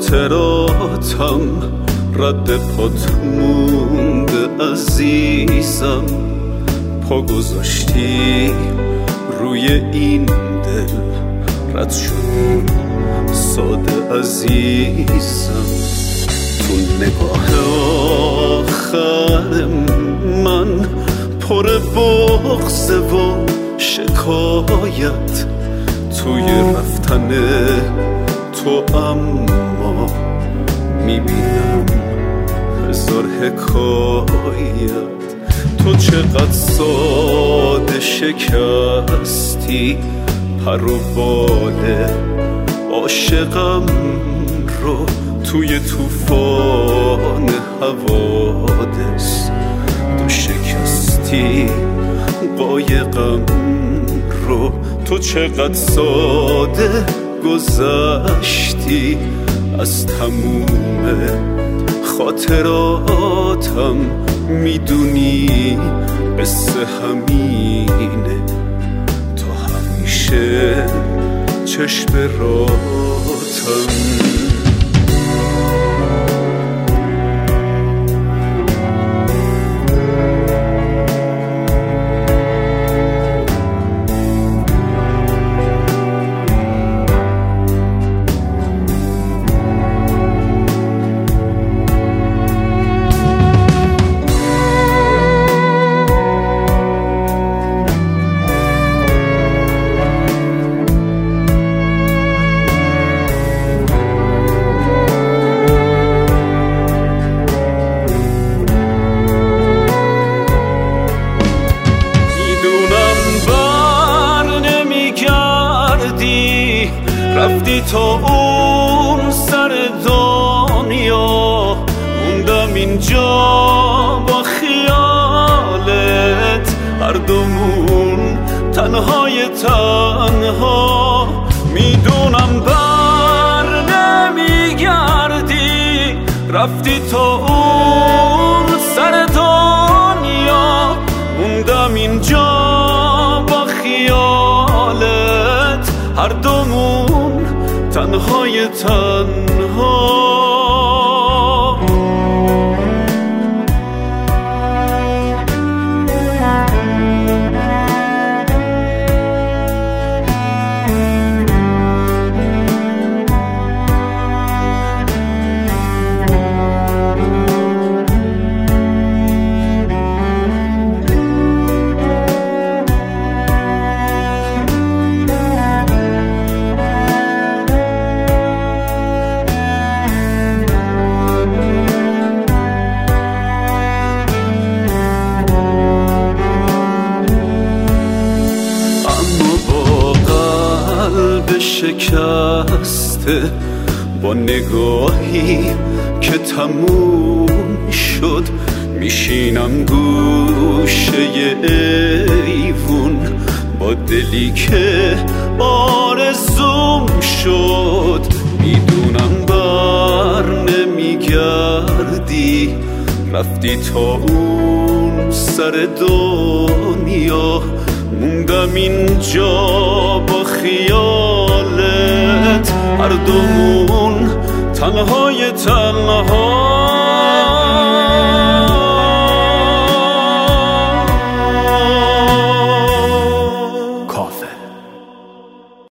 خاطراتم رد پات مونده عزیزم، پا گذاشتی روی این دل، رد شدی ساده عزیزم. تو نگاه آخر من پر بغض و شکایت، توی رفتن تو اما میبینم هزار حکایت. تو چقدر ساده شکستی پر و بال عاشقم رو، توی طوفان حوادث تو شکستی قایقم رو. تو چقدر ساده گذشتی از تموم خاطراتم، میدونی قصه همینه، تا همیشه چشم راتم. رفتی تا اون سر دنیا، موندم اینجا با خیالت، هر دومون تنهای تنها. میدونم بر نمیگردی، رفتی تا اون سر دنیا، موندم اینجا با خیالت، هر دومون تنهای تنها. شکسته با نگاهی که تموم شد، میشینم گوشه ایوون با دلی که آرزوم شد. میدونم بر نمیگردی، رفتی تا اون سر دنیا، موندم اینجا با خیالت، هر دومون تنهای تنها.